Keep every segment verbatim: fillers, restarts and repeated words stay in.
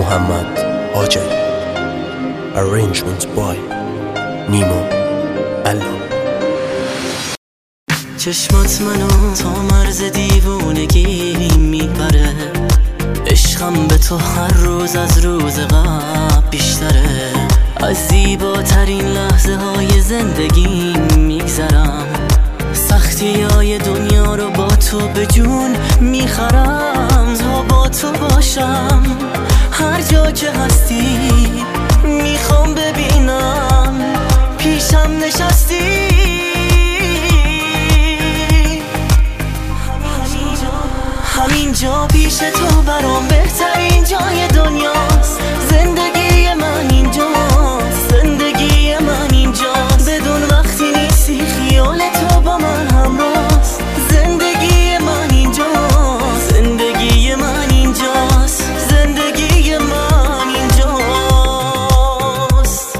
محمد هاجری. Arrangement by نیما الله. چشمات منو تا مرز دیوونگی میبره، عشقم به تو هر روز از روز قبل بیشتره. از زیباترین لحظه های زندگی میگذرم، سختی های دنیا رو با تو به جون میخرم. تا با تو باشم هر جا که هستی، میخوام ببینم پیشم نشستی. همینجا پیش تو برام بهترین جای دنیاست. زندگی من اینجاست، زندگی من اینجاست. بدون وقتی نیستی خیال تو با من همراست. زندگی من اینجاست، زندگی من اینجاست، زندگی من اینجاست.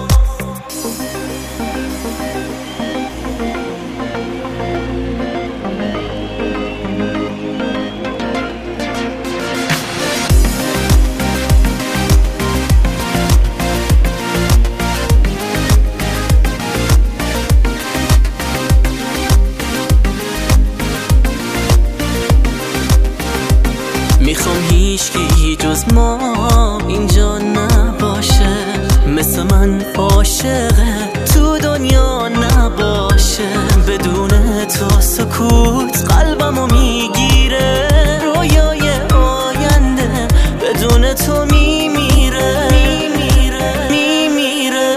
میخوام هیچکی جز ما اینجا نباشه، مثل من عاشقه تو دنیا نباشه. بدون تو سکوت قلبمو میگیره، رویای آینده بدون تو میمیره، میمیره، میمیره.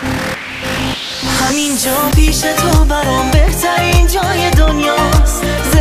همینجا پیش تو برام بهترین جای دنیاست.